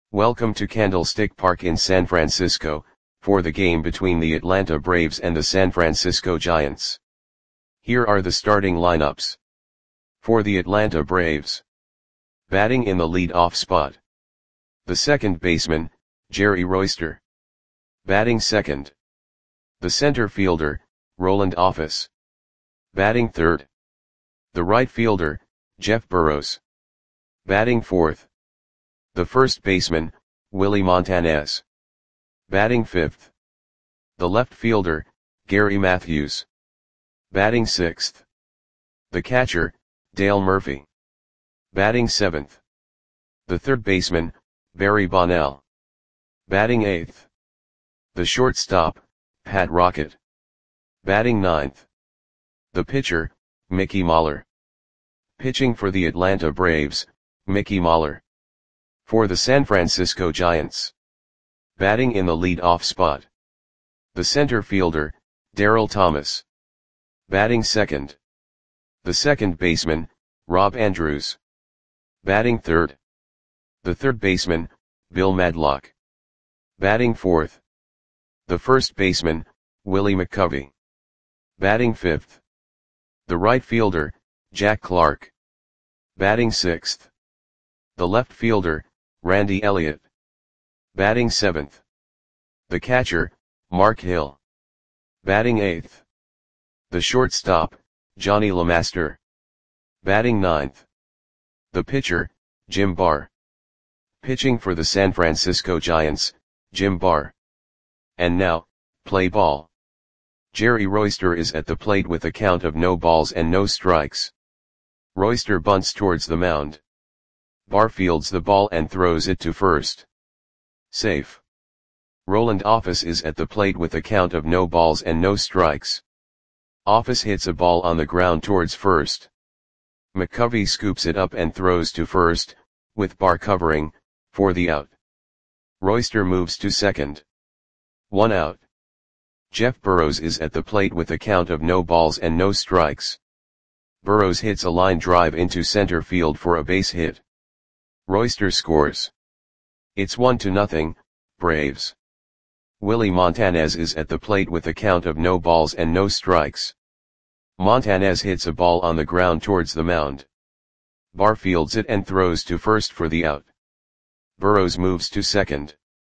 Welcome to Candlestick Park in San Francisco, for the game between the Atlanta Braves and the San Francisco Giants. Here are the starting lineups. For the Atlanta Braves. Batting in the lead-off spot. The second baseman, Jerry Royster. Batting second. The center fielder, Roland Office. Batting third. The right fielder, Jeff Burroughs. Batting fourth. The first baseman, Willie Montanez. Batting fifth. The left fielder, Gary Matthews. Batting sixth. The catcher, Dale Murphy. Batting seventh. The third baseman, Barry Bonnell. Batting eighth. The shortstop, Pat Rocket. Batting ninth. The pitcher, Mickey Mahler. Pitching for the Atlanta Braves, Mickey Mahler. For the San Francisco Giants. Batting in the lead-off spot. The center fielder, Darryl Thomas. Batting second. The second baseman, Rob Andrews. Batting third. The third baseman, Bill Madlock. Batting fourth. The first baseman, Willie McCovey. Batting fifth. The right fielder, Jack Clark. Batting sixth. The left fielder, Randy Elliott. Batting seventh. The catcher, Mark Hill. Batting eighth. The shortstop, Johnny LeMaster. Batting ninth. The pitcher, Jim Barr. Pitching for the San Francisco Giants, Jim Barr. And now, play ball. Jerry Royster is at the plate with a count of no balls and no strikes. Royster bunts towards the mound. Barr fields the ball and throws it to first. Safe. Roland Office is at the plate with a count of no balls and no strikes. Office hits a ball on the ground towards first. McCovey scoops it up and throws to first, with Barr covering, for the out. Royster moves to second. 1 out. Jeff Burroughs is at the plate with a count of no balls and no strikes. Burroughs hits a line drive into center field for a base hit. Royster scores. It's 1-0, Braves. Willie Montanez is at the plate with a count of no balls and no strikes. Montanez hits a ball on the ground towards the mound. Barr fields it and throws to first for the out. Burroughs moves to second.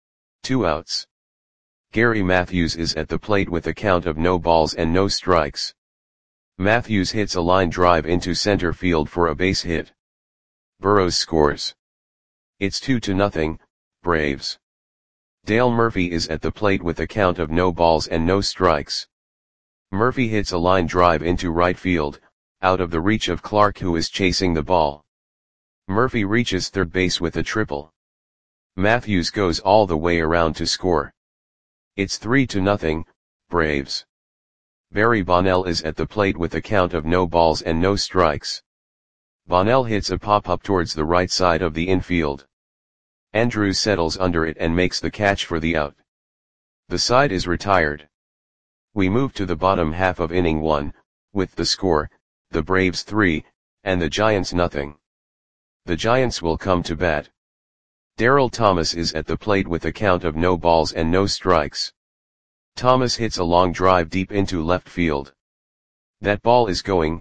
2 outs. Gary Matthews is at the plate with a count of no balls and no strikes. Matthews hits a line drive into center field for a base hit. Burroughs scores. It's 2-0, Braves. Dale Murphy is at the plate with a count of no balls and no strikes. Murphy hits a line drive into right field, out of the reach of Clark, who is chasing the ball. Murphy reaches third base with a triple. Matthews goes all the way around to score. It's 3-0, Braves. Barry Bonnell is at the plate with a count of no balls and no strikes. Bonnell hits a pop-up towards the right side of the infield. Andrews settles under it and makes the catch for the out. The side is retired. We move to the bottom half of inning 1, with the score, the Braves 3, and the Giants 0. The Giants will come to bat. Darryl Thomas is at the plate with a count of no balls and no strikes. Thomas hits a long drive deep into left field. That ball is gone.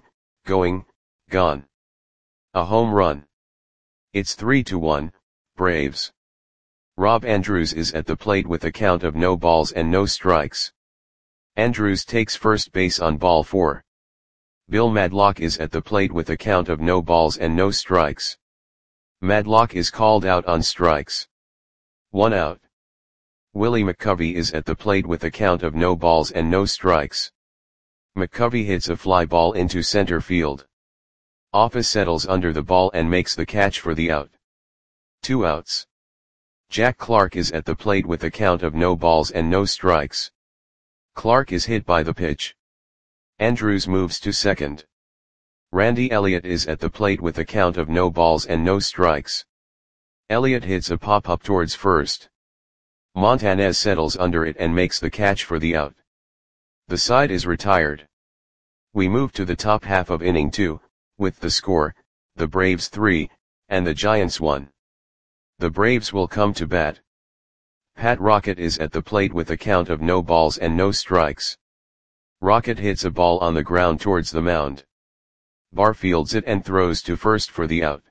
A home run. It's 3-1, Braves. Rob Andrews is at the plate with a count of no balls and no strikes. Andrews takes first base on ball 4. Bill Madlock is at the plate with a count of no balls and no strikes. Madlock is called out on strikes. 1 out. Willie McCovey is at the plate with a count of no balls and no strikes. McCovey hits a fly ball into center field. Office settles under the ball and makes the catch for the out. 2 outs. Jack Clark is at the plate with a count of no balls and no strikes. Clark is hit by the pitch. Andrews moves to second. Randy Elliott is at the plate with a count of no balls and no strikes. Elliott hits a pop-up towards first. Montanez settles under it and makes the catch for the out. The side is retired. We move to the top half of inning 2, with the score, the Braves 3, and the Giants 1. The Braves will come to bat. Pat Rocket is at the plate with a count of no balls and no strikes. Rocket hits a ball on the ground towards the mound. Barr fields it and throws to first for the out.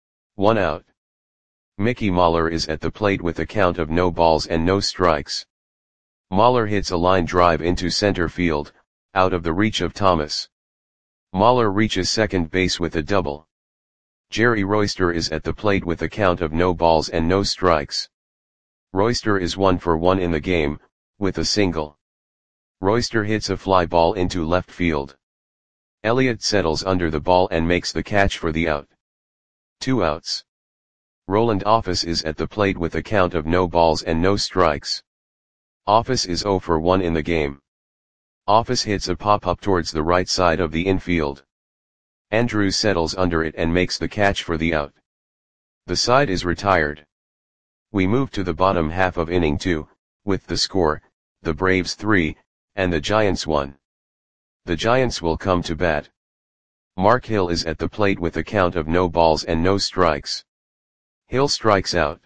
1 out. Mickey Mahler is at the plate with a count of no balls and no strikes. Mahler hits a line drive into center field, out of the reach of Thomas. Mahler reaches second base with a double. Jerry Royster is at the plate with a count of no balls and no strikes. Royster is 1 for 1 in the game, with a single. Royster hits a fly ball into left field. Elliott settles under the ball and makes the catch for the out. 2 outs. Roland Office is at the plate with a count of no balls and no strikes. Office is 0 for 1 in the game. Office hits a pop-up towards the right side of the infield. Andrews settles under it and makes the catch for the out. The side is retired. We move to the bottom half of inning 2, with the score, the Braves 3, and the Giants 1. The Giants will come to bat. Mark Hill is at the plate with a count of no balls and no strikes. Hill strikes out.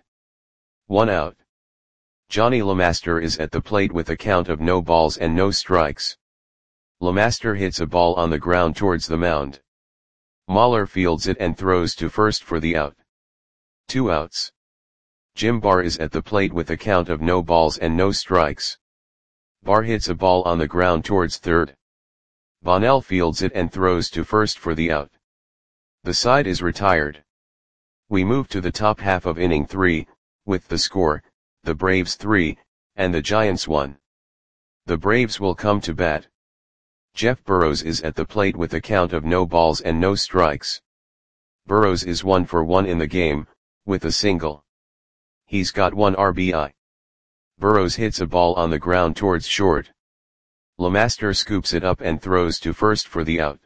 1 out. Johnny LeMaster is at the plate with a count of no balls and no strikes. LeMaster hits a ball on the ground towards the mound. Mahler fields it and throws to first for the out. 2 outs. Jim Barr is at the plate with a count of no balls and no strikes. Barr hits a ball on the ground towards third. Bonnell fields it and throws to first for the out. The side is retired. We move to the top half of inning 3, with the score, the Braves 3, and the Giants 1. The Braves will come to bat. Jeff Burrows is at the plate with a count of no balls and no strikes. Burrows is 1 for 1 in the game, with a single. He's got 1 RBI. Burrows hits a ball on the ground towards short. LeMaster scoops it up and throws to first for the out.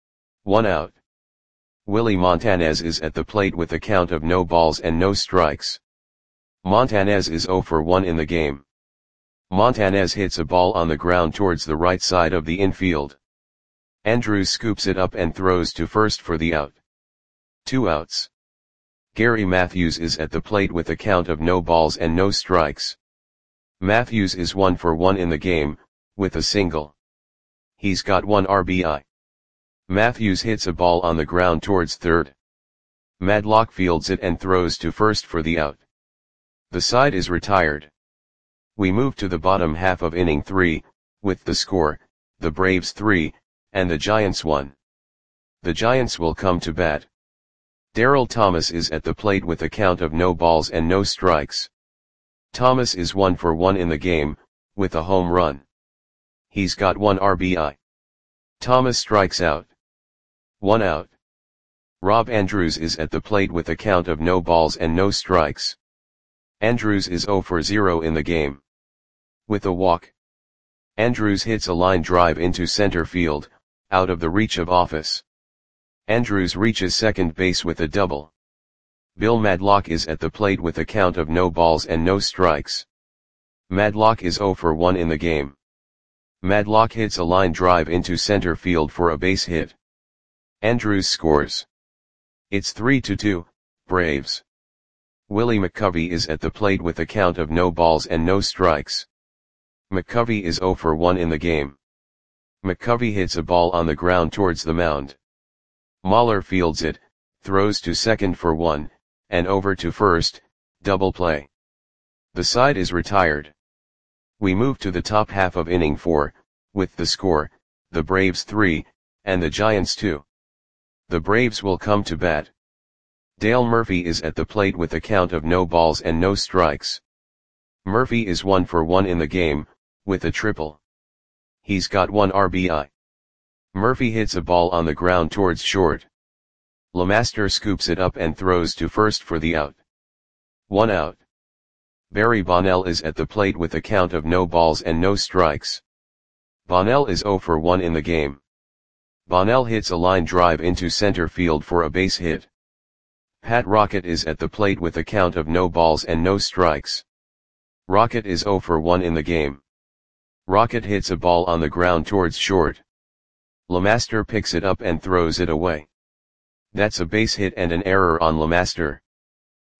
1 out. Willie Montanez is at the plate with a count of no balls and no strikes. Montanez is 0 for 1 in the game. Montanez hits a ball on the ground towards the right side of the infield. Andrews scoops it up and throws to first for the out. 2 outs. Gary Matthews is at the plate with a count of no balls and no strikes. Matthews is 1 for 1 in the game, with a single. He's got 1 RBI. Matthews hits a ball on the ground towards third. Madlock fields it and throws to first for the out. The side is retired. We move to the bottom half of inning 3, with the score, the Braves 3, and the Giants 1. The Giants will come to bat. Darryl Thomas is at the plate with a count of no balls and no strikes. Thomas is 1 for 1 in the game, with a home run. He's got 1 RBI. Thomas strikes out. 1 out. Rob Andrews is at the plate with a count of no balls and no strikes. Andrews is 0 for 0 in the game. With a walk. Andrews hits a line drive into center field, out of the reach of Office. Andrews reaches second base with a double. Bill Madlock is at the plate with a count of no balls and no strikes. Madlock is 0 for 1 in the game. Madlock hits a line drive into center field for a base hit. Andrews scores. It's 3-2, Braves. Willie McCovey is at the plate with a count of no balls and no strikes. McCovey is 0 for 1 in the game. McCovey hits a ball on the ground towards the mound. Mahler fields it, throws to second for 1, and over to first, double play. The side is retired. We move to the top half of inning 4, with the score, the Braves 3, and the Giants 2. The Braves will come to bat. Dale Murphy is at the plate with a count of no balls and no strikes. Murphy is 1 for 1 in the game, with a triple. He's got 1 RBI. Murphy hits a ball on the ground towards short. LeMaster scoops it up and throws to first for the out. 1 out. Barry Bonnell is at the plate with a count of no balls and no strikes. Bonnell is 0 for 1 in the game. Bonnell hits a line drive into center field for a base hit. Pat Rocket is at the plate with a count of no balls and no strikes. Rocket is 0 for 1 in the game. Rocket hits a ball on the ground towards short. LeMaster picks it up and throws it away. That's a base hit and an error on LeMaster.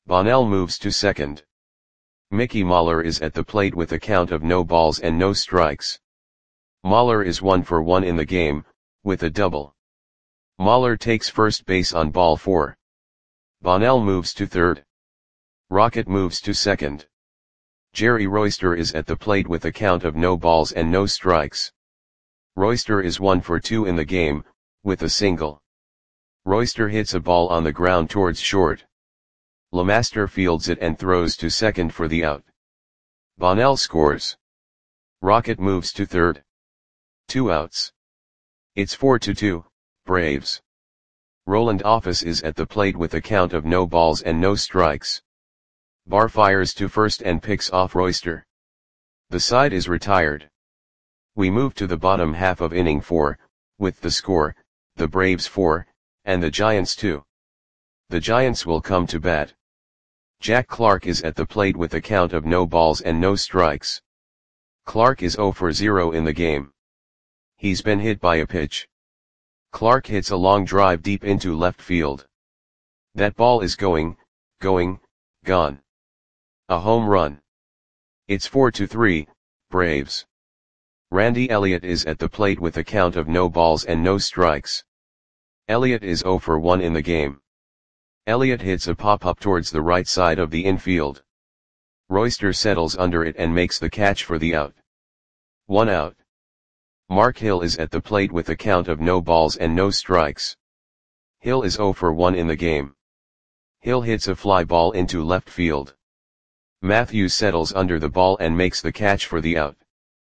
Bonnell moves to second. Mickey Mahler is at the plate with a count of no balls and no strikes. Mahler is 1 for 1 in the game, with a double. Mahler takes first base on ball 4. Bonnell moves to third. Rocket moves to second. Jerry Royster is at the plate with a count of no balls and no strikes. Royster is 1 for 2 in the game, with a single. Royster hits a ball on the ground towards short. LeMaster fields it and throws to second for the out. Bonnell scores. Rocket moves to third. 2 outs. It's 4-2, Braves. Roland Office is at the plate with a count of no balls and no strikes. Barr fires to first and picks off Royster. The side is retired. We move to the bottom half of inning 4, with the score, the Braves 4, and the Giants 2. The Giants will come to bat. Jack Clark is at the plate with a count of no balls and no strikes. Clark is 0 for 0 in the game. He's been hit by a pitch. Clark hits a long drive deep into left field. That ball is gone. A home run. It's 4-3, Braves. Randy Elliott is at the plate with a count of no balls and no strikes. Elliott is 0 for 1 in the game. Elliott hits a pop-up towards the right side of the infield. Royster settles under it and makes the catch for the out. 1 out. Mark Hill is at the plate with a count of no balls and no strikes. Hill is 0 for 1 in the game. Hill hits a fly ball into left field. Matthews settles under the ball and makes the catch for the out.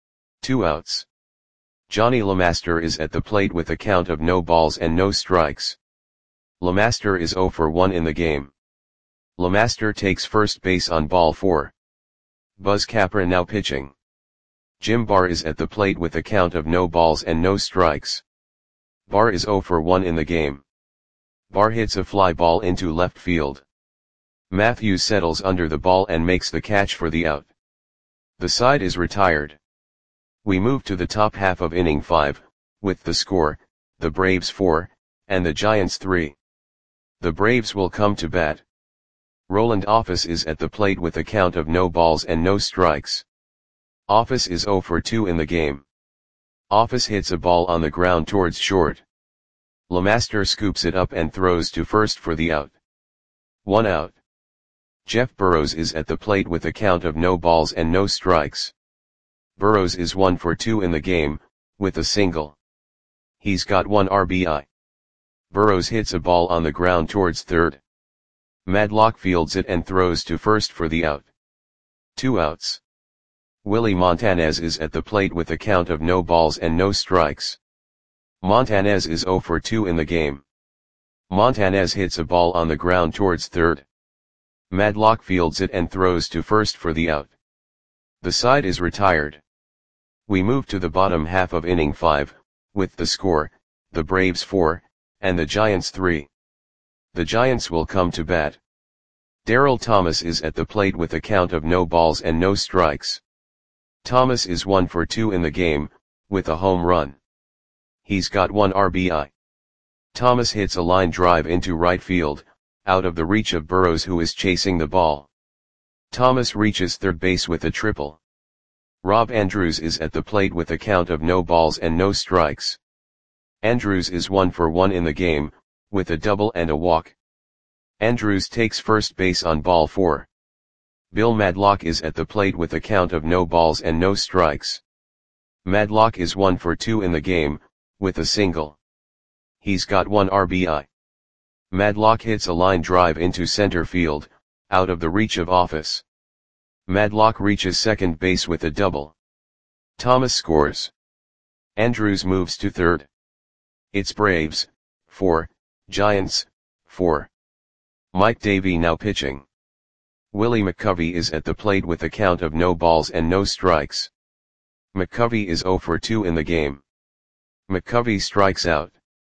2 outs. Johnny LeMaster is at the plate with a count of no balls and no strikes. LeMaster is 0 for 1 in the game. LeMaster takes first base on ball 4. Buzz Capra now pitching. Jim Barr is at the plate with a count of no balls and no strikes. Barr is 0 for 1 in the game. Barr hits a fly ball into left field. Matthews settles under the ball and makes the catch for the out. The side is retired. We move to the top half of inning 5, with the score, the Braves 4, and the Giants 3. The Braves will come to bat. Roland Office is at the plate with a count of no balls and no strikes. Office is 0 for 2 in the game. Office hits a ball on the ground towards short. LeMaster scoops it up and throws to first for the out. 1 out. Jeff Burrows is at the plate with a count of no balls and no strikes. Burrows is 1 for 2 in the game, with a single. He's got 1 RBI. Burrows hits a ball on the ground towards third. Madlock fields it and throws to first for the out. 2 outs. Willie Montanez is at the plate with a count of no balls and no strikes. Montanez is 0 for 2 in the game. Montanez hits a ball on the ground towards third. Madlock fields it and throws to first for the out. The side is retired. We move to the bottom half of inning 5, with the score, the Braves 4, and the Giants 3. The Giants will come to bat. Darryl Thomas is at the plate with a count of no balls and no strikes. Thomas is 1 for 2 in the game, with a home run. He's got 1 RBI. Thomas hits a line drive into right field, out of the reach of Burrows who is chasing the ball. Thomas reaches third base with a triple. Rob Andrews is at the plate with a count of no balls and no strikes. Andrews is 1 for 1 in the game, with a double and a walk. Andrews takes first base on ball 4. Bill Madlock is at the plate with a count of no balls and no strikes. Madlock is 1 for 2 in the game, with a single. He's got 1 RBI. Madlock hits a line drive into center field, out of the reach of Office. Madlock reaches second base with a double. Thomas scores. Andrews moves to third. It's Braves 4, Giants 4. Mike Davey now pitching. Willie McCovey is at the plate with a count of no balls and no strikes. McCovey is 0 for 2 in the game. McCovey strikes out.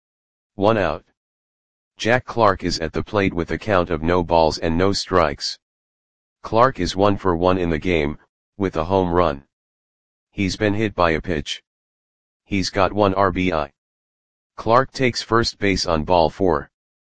1 out. Jack Clark is at the plate with a count of no balls and no strikes. Clark is 1 for 1 in the game, with a home run. He's been hit by a pitch. He's got 1 RBI. Clark takes first base on ball 4.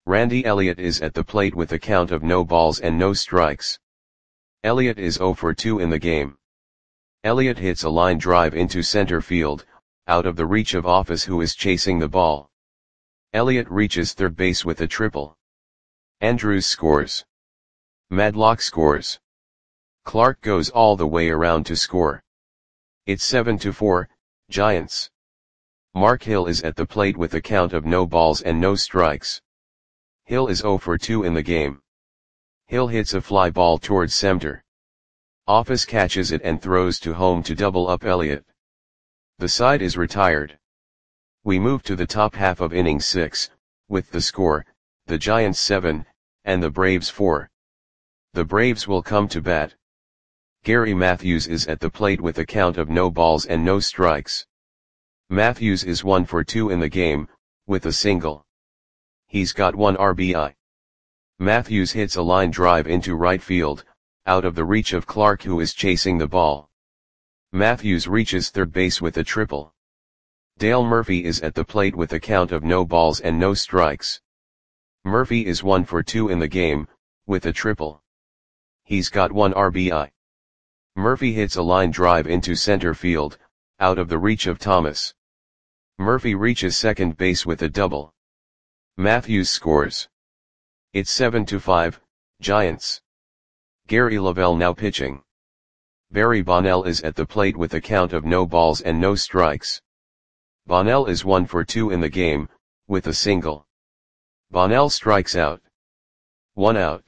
Randy Elliott is at the plate with a count of no balls and no strikes. Elliott is 0 for 2 in the game. Elliott hits a line drive into center field, out of the reach of Office, who is chasing the ball. Elliott reaches third base with a triple. Andrews scores. Madlock scores. Clark goes all the way around to score. It's 7-4, Giants. Mark Hill is at the plate with a count of no balls and no strikes. Hill is 0 for 2 in the game. Hill hits a fly ball towards center. Office catches it and throws to home to double up Elliott. The side is retired. We move to the top half of inning 6, with the score, the Giants 7, and the Braves 4. The Braves will come to bat. Gary Matthews is at the plate with a count of no balls and no strikes. Matthews is 1 for 2 in the game, with a single. He's got 1 RBI. Matthews hits a line drive into right field, out of the reach of Clark, who is chasing the ball. Matthews reaches third base with a triple. Dale Murphy is at the plate with a count of no balls and no strikes. Murphy is 1 for 2 in the game, with a triple. He's got 1 RBI. Murphy hits a line drive into center field, out of the reach of Thomas. Murphy reaches second base with a double. Matthews scores. It's 7-5, Giants. Gary Lavelle now pitching. Barry Bonnell is at the plate with a count of no balls and no strikes. Bonnell is 1 for 2 in the game, with a single. Bonnell strikes out. 1 out.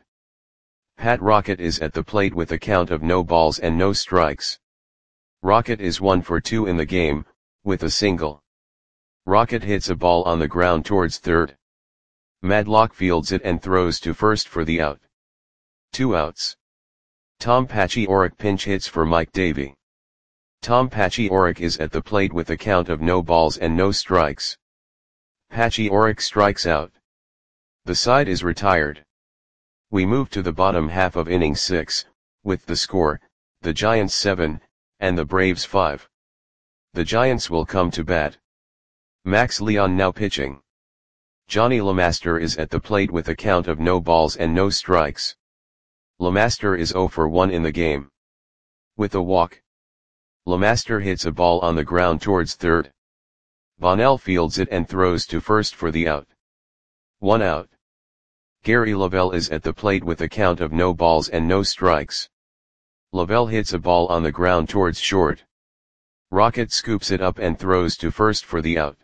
Pat Rocket is at the plate with a count of no balls and no strikes. Rocket is 1 for 2 in the game, with a single. Rocket hits a ball on the ground towards third. Madlock fields it and throws to first for the out. 2 outs. Tom Paciorek pinch hits for Mike Davey. Tom Paciorek is at the plate with a count of no balls and no strikes. Paciorek strikes out. The side is retired. We move to the bottom half of inning 6, with the score, the Giants 7, and the Braves 5. The Giants will come to bat. Max Leon now pitching. Johnny LeMaster is at the plate with a count of no balls and no strikes. LeMaster is 0 for 1 in the game. With a walk. LeMaster hits a ball on the ground towards third. Bonnell fields it and throws to first for the out. 1 out. Gary Lavelle is at the plate with a count of no balls and no strikes. Lavelle hits a ball on the ground towards short. Rocket scoops it up and throws to first for the out.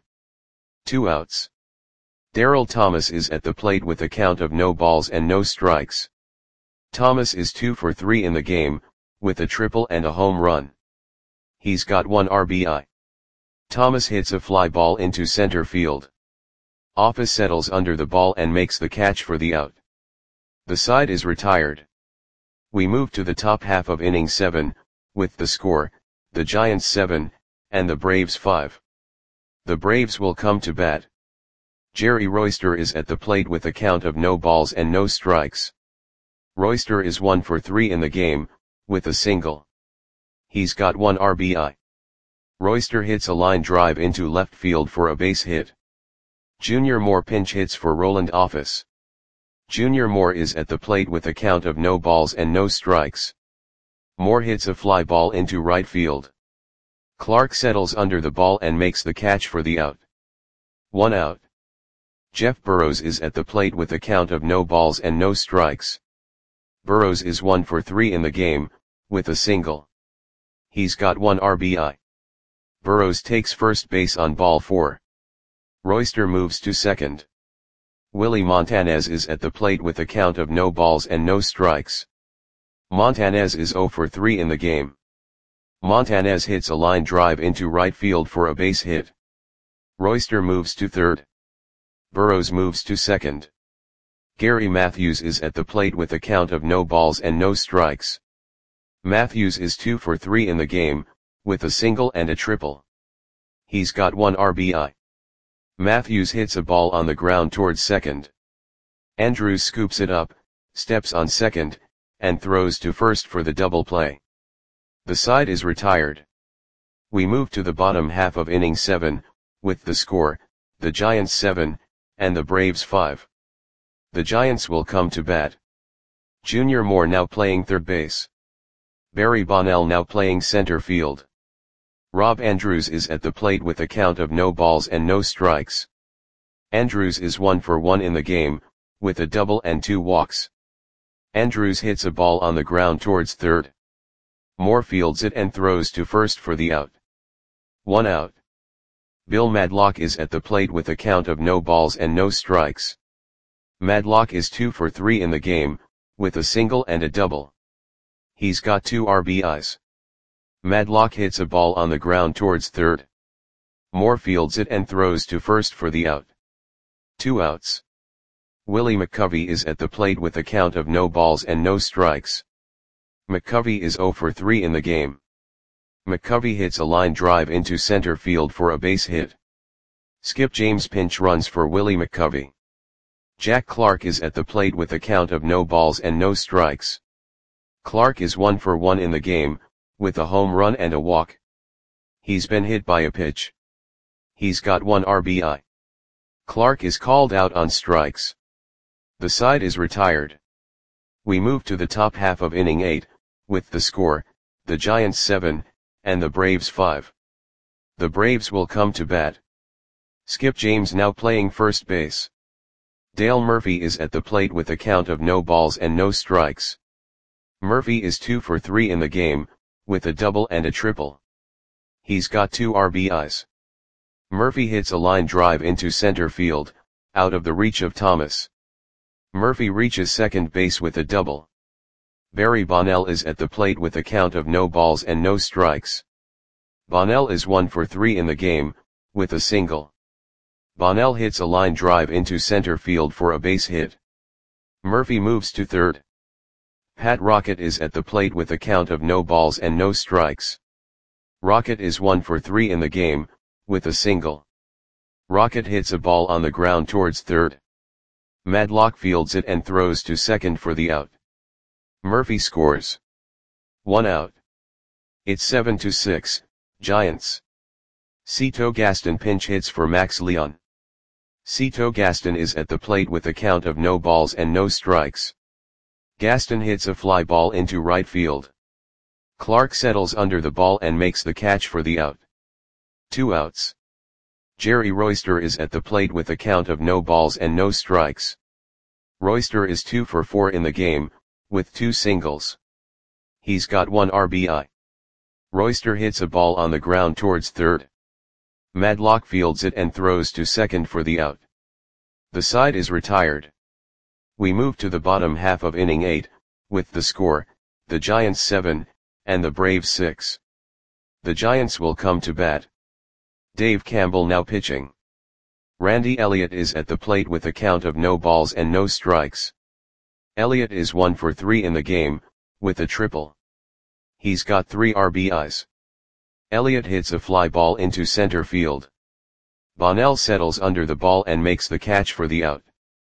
2 outs. Darryl Thomas is at the plate with a count of no balls and no strikes. Thomas is 2 for 3 in the game, with a triple and a home run. He's got 1 RBI. Thomas hits a fly ball into center field. Office settles under the ball and makes the catch for the out. The side is retired. We move to the top half of inning 7, with the score, the Giants 7, and the Braves 5. The Braves will come to bat. Jerry Royster is at the plate with a count of no balls and no strikes. Royster is 1 for 3 in the game, with a single. He's got 1 RBI. Royster hits a line drive into left field for a base hit. Junior Moore pinch hits for Roland Office. Junior Moore is at the plate with a count of no balls and no strikes. Moore hits a fly ball into right field. Clark settles under the ball and makes the catch for the out. 1 out. Jeff Burrows is at the plate with a count of no balls and no strikes. Burrows is 1 for 3 in the game, with a single. He's got 1 RBI. Burrows takes first base on ball 4. Royster moves to second. Willie Montanez is at the plate with a count of no balls and no strikes. Montanez is 0 for 3 in the game. Montanez hits a line drive into right field for a base hit. Royster moves to third. Burrows moves to second. Gary Matthews is at the plate with a count of no balls and no strikes. Matthews is 2 for 3 in the game, with a single and a triple. He's got 1 RBI. Matthews hits a ball on the ground towards second. Andrews scoops it up, steps on second, and throws to first for the double play. The side is retired. We move to the bottom half of inning 7, with the score, the Giants 7, and the Braves 5. The Giants will come to bat. Junior Moore now playing third base. Barry Bonnell now playing center field. Rob Andrews is at the plate with a count of no balls and no strikes. Andrews is 1 for 1 in the game, with a double and 2 walks. Andrews hits a ball on the ground towards third. Moore fields it and throws to first for the out. 1 out. Bill Madlock is at the plate with a count of no balls and no strikes. Madlock is 2 for 3 in the game, with a single and a double. He's got 2 RBIs. Madlock hits a ball on the ground towards third. Moore fields it and throws to first for the out. 2 outs. Willie McCovey is at the plate with a count of no balls and no strikes. McCovey is 0 for 3 in the game. McCovey hits a line drive into center field for a base hit. Skip James pinch runs for Willie McCovey. Jack Clark is at the plate with a count of no balls and no strikes. Clark is 1 for 1 in the game, with a home run and a walk. He's been hit by a pitch. He's got 1 RBI. Clark is called out on strikes. The side is retired. We move to the top half of inning 8, with the score, the Giants 7, and the Braves 5. The Braves will come to bat. Skip James now playing first base. Dale Murphy is at the plate with a count of no balls and no strikes. Murphy is 2 for 3 in the game, with a double and a triple. He's got 2 RBIs. Murphy hits a line drive into center field, out of the reach of Thomas. Murphy reaches second base with a double. Barry Bonnell is at the plate with a count of no balls and no strikes. Bonnell is 1 for 3 in the game, with a single. Bonnell hits a line drive into center field for a base hit. Murphy moves to third. Pat Rocket is at the plate with a count of no balls and no strikes. Rocket is 1 for 3 in the game, with a single. Rocket hits a ball on the ground towards third. Madlock fields it and throws to second for the out. Murphy scores. 1 out. It's 7-6, Giants. Cito Gaston pinch hits for Max Leon. Cito Gaston is at the plate with a count of no balls and no strikes. Gaston hits a fly ball into right field. Clark settles under the ball and makes the catch for the out. 2 outs. Jerry Royster is at the plate with a count of no balls and no strikes. Royster is 2 for 4 in the game, with 2 singles. He's got 1 RBI. Royster hits a ball on the ground towards third. Madlock fields it and throws to second for the out. The side is retired. We move to the bottom half of inning 8, with the score, the Giants 7, and the Braves 6. The Giants will come to bat. Dave Campbell now pitching. Randy Elliott is at the plate with a count of no balls and no strikes. Elliott is 1 for 3 in the game, with a triple. He's got 3 RBIs. Elliott hits a fly ball into center field. Bonnell settles under the ball and makes the catch for the out.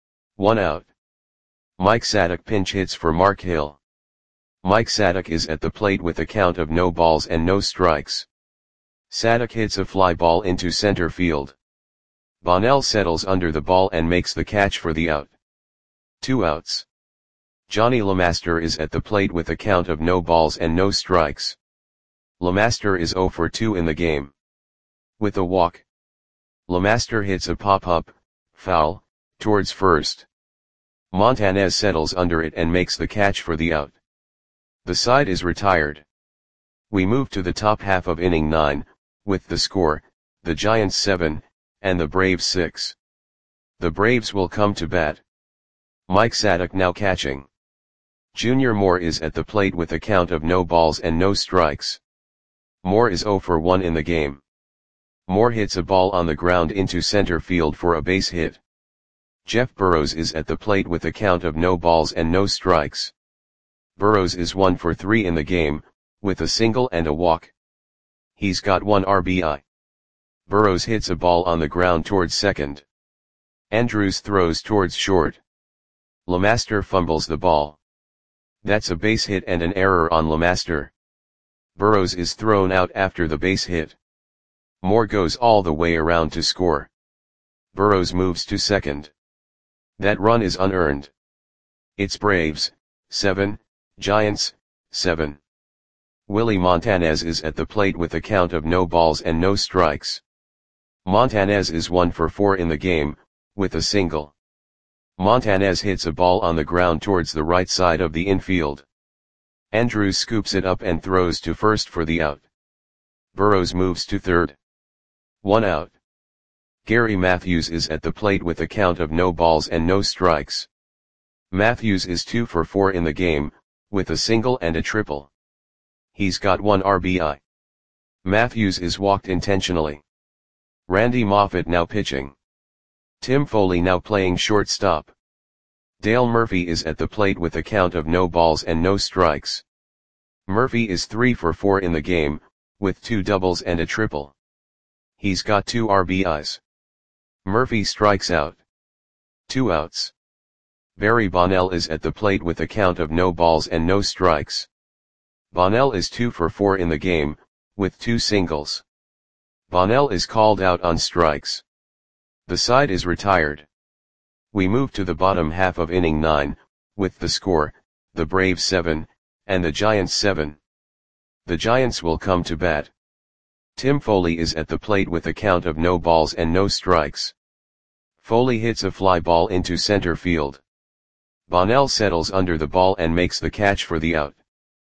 1 out. Mike Sadek pinch hits for Mark Hill. Mike Sadek is at the plate with a count of no balls and no strikes. Sadek hits a fly ball into center field. Bonnell settles under the ball and makes the catch for the out. 2 outs. Johnny LeMaster is at the plate with a count of no balls and no strikes. LeMaster is 0 for 2 in the game. With a walk. LeMaster hits a pop-up, foul, towards first. Montanez settles under it and makes the catch for the out. The side is retired. We move to the top half of inning 9, with the score, the Giants 7, and the Braves 6. The Braves will come to bat. Mike Sadek now catching. Junior Moore is at the plate with a count of no balls and no strikes. Moore is 0 for 1 in the game. Moore hits a ball on the ground into center field for a base hit. Jeff Burrows is at the plate with a count of no balls and no strikes. Burrows is 1 for 3 in the game, with a single and a walk. He's got 1 RBI. Burrows hits a ball on the ground towards second. Andrews throws towards short. LeMaster fumbles the ball. That's a base hit and an error on LeMaster. Burrows is thrown out after the base hit. Moore goes all the way around to score. Burrows moves to second. That run is unearned. It's Braves, 7, Giants, 7. Willie Montanez is at the plate with a count of no balls and no strikes. Montanez is 1 for 4 in the game, with a single. Montanez hits a ball on the ground towards the right side of the infield. Andrews scoops it up and throws to first for the out. Burrows moves to third. 1 out. Gary Matthews is at the plate with a count of no balls and no strikes. Matthews is 2 for 4 in the game, with a single and a triple. He's got 1 RBI. Matthews is walked intentionally. Randy Moffett now pitching. Tim Foley now playing shortstop. Dale Murphy is at the plate with a count of no balls and no strikes. Murphy is 3 for 4 in the game, with 2 doubles and a triple. He's got 2 RBIs. Murphy strikes out. 2 outs. Barry Bonnell is at the plate with a count of no balls and no strikes. Bonnell is 2 for 4 in the game, with 2 singles. Bonnell is called out on strikes. The side is retired. We move to the bottom half of inning 9, with the score, the Braves 7, and the Giants 7. The Giants will come to bat. Tim Foley is at the plate with a count of no balls and no strikes. Foley hits a fly ball into center field. Bonnell settles under the ball and makes the catch for the out.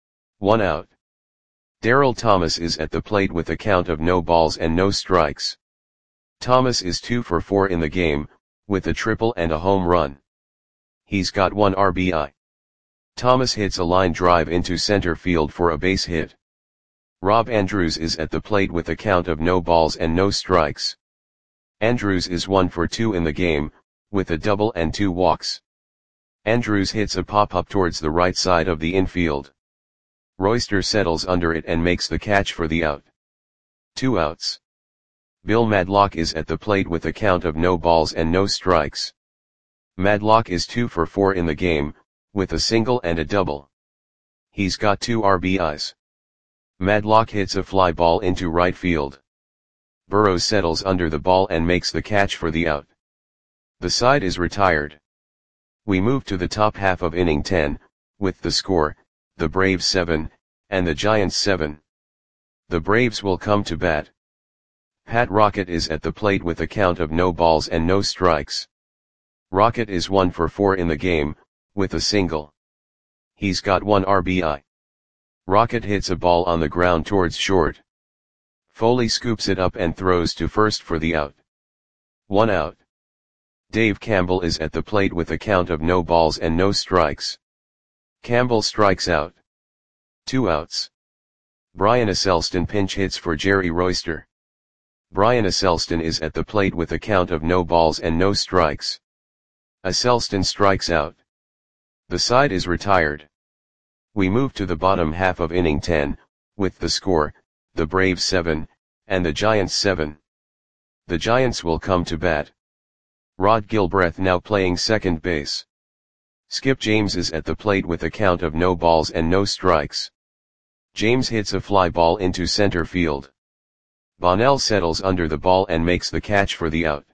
1 out. Darryl Thomas is at the plate with a count of no balls and no strikes. Thomas is 2 for 4 in the game, with a triple and a home run. He's got 1 RBI. Thomas hits a line drive into center field for a base hit. Rob Andrews is at the plate with a count of no balls and no strikes. Andrews is 1 for 2 in the game, with a double and 2 walks. Andrews hits a pop-up towards the right side of the infield. Royster settles under it and makes the catch for the out. 2 outs. Bill Madlock is at the plate with a count of no balls and no strikes. Madlock is 2 for 4 in the game, with a single and a double. He's got 2 RBIs. Madlock hits a fly ball into right field. Burrows settles under the ball and makes the catch for the out. The side is retired. We move to the top half of inning 10, with the score, the Braves 7, and the Giants 7. The Braves will come to bat. Pat Rocket is at the plate with a count of no balls and no strikes. Rocket is 1 for 4 in the game, with a single. He's got 1 RBI. Rocket hits a ball on the ground towards short. Foley scoops it up and throws to first for the out. 1 out. Dave Campbell is at the plate with a count of no balls and no strikes. Campbell strikes out. 2 outs. Brian Asselston pinch hits for Jerry Royster. Brian Asselston is at the plate with a count of no balls and no strikes. Asselston strikes out. The side is retired. We move to the bottom half of inning 10, with the score, the Braves 7, and the Giants 7. The Giants will come to bat. Rod Gilbreth now playing second base. Skip James is at the plate with a count of no balls and no strikes. James hits a fly ball into center field. Bonnell settles under the ball and makes the catch for the out.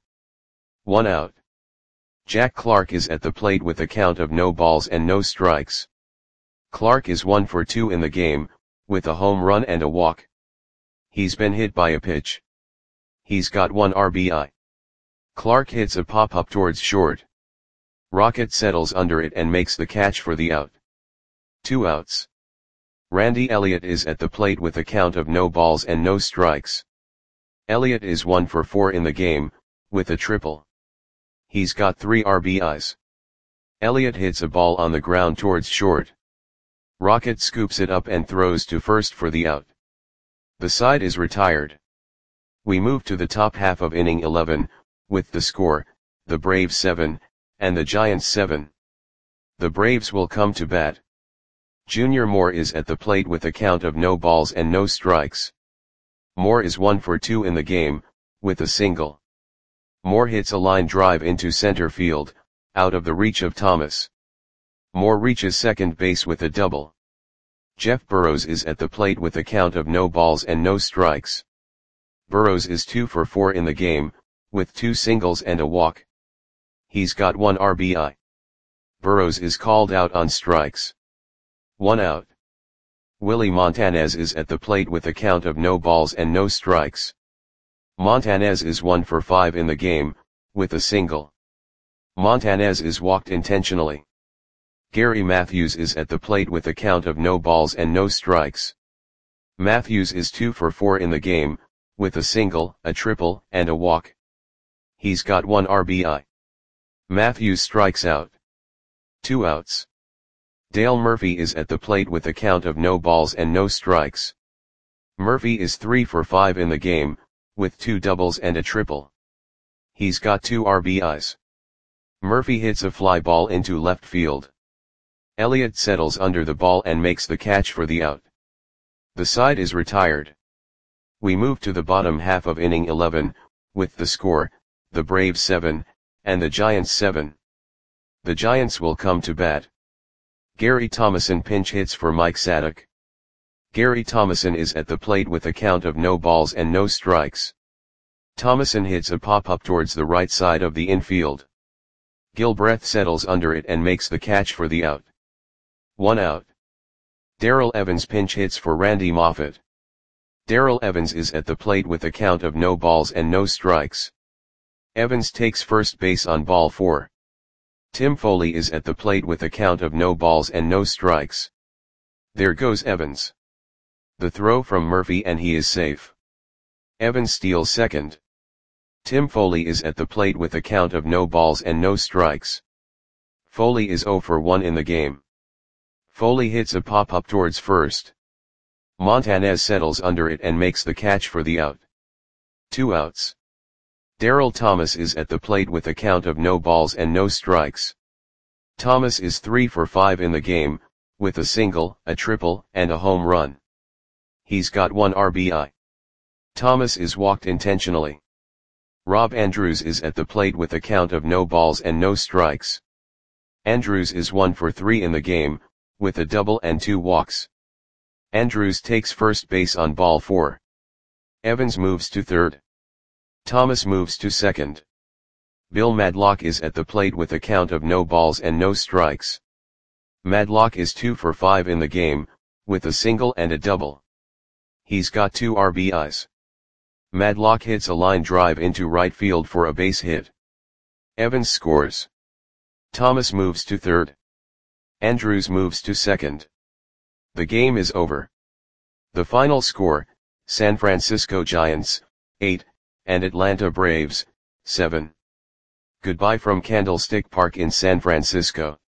1 out. Jack Clark is at the plate with a count of no balls and no strikes. Clark is 1 for 2 in the game, with a home run and a walk. He's been hit by a pitch. He's got 1 RBI. Clark hits a pop-up towards short. Rocket settles under it and makes the catch for the out. 2 outs. Randy Elliott is at the plate with a count of no balls and no strikes. Elliott is 1 for 4 in the game, with a triple. He's got 3 RBIs. Elliott hits a ball on the ground towards short. Rocket scoops it up and throws to first for the out. The side is retired. We move to the top half of inning 11, with the score, the Braves 7, and the Giants 7. The Braves will come to bat. Junior Moore is at the plate with a count of no balls and no strikes. Moore is 1 for 2 in the game, with a single. Moore hits a line drive into center field, out of the reach of Thomas. Moore reaches second base with a double. Jeff Burrows is at the plate with a count of no balls and no strikes. Burrows is 2 for 4 in the game, with 2 singles and a walk. He's got 1 RBI. Burrows is called out on strikes. 1 out. Willie Montanez is at the plate with a count of no balls and no strikes. Montanez is 1 for 5 in the game, with a single. Montanez is walked intentionally. Gary Matthews is at the plate with a count of no balls and no strikes. Matthews is 2 for 4 in the game, with a single, a triple, and a walk. He's got 1 RBI. Matthews strikes out. 2 outs. Dale Murphy is at the plate with a count of no balls and no strikes. Murphy is 3 for 5 in the game, with 2 doubles and a triple. He's got 2 RBIs. Murphy hits a fly ball into left field. Elliott settles under the ball and makes the catch for the out. The side is retired. We move to the bottom half of inning 11, with the score, the Braves 7, and the Giants 7. The Giants will come to bat. Gary Thomason pinch hits for Mike Sadek. Gary Thomason is at the plate with a count of no balls and no strikes. Thomason hits a pop-up towards the right side of the infield. Gilbreth settles under it and makes the catch for the out. 1 out. Darrell Evans pinch hits for Randy Moffett. Darrell Evans is at the plate with a count of no balls and no strikes. Evans takes first base on ball 4. Tim Foley is at the plate with a count of no balls and no strikes. There goes Evans. The throw from Murphy and he is safe. Evans steals second. Tim Foley is at the plate with a count of no balls and no strikes. Foley is 0 for 1 in the game. Foley hits a pop-up towards first. Montanez settles under it and makes the catch for the out. 2 outs. Darrell Thomas is at the plate with a count of no balls and no strikes. Thomas is 3 for 5 in the game, with a single, a triple, and a home run. He's got 1 RBI. Thomas is walked intentionally. Rob Andrews is at the plate with a count of no balls and no strikes. Andrews is 1 for 3 in the game, with a double and 2 walks. Andrews takes first base on ball 4. Evans moves to third. Thomas moves to second. Bill Madlock is at the plate with a count of no balls and no strikes. Madlock is 2 for 5 in the game, with a single and a double. He's got 2 RBIs. Madlock hits a line drive into right field for a base hit. Evans scores. Thomas moves to third. Andrews moves to second. The game is over. The final score, San Francisco Giants, 8, and Atlanta Braves, 7. Goodbye from Candlestick Park in San Francisco.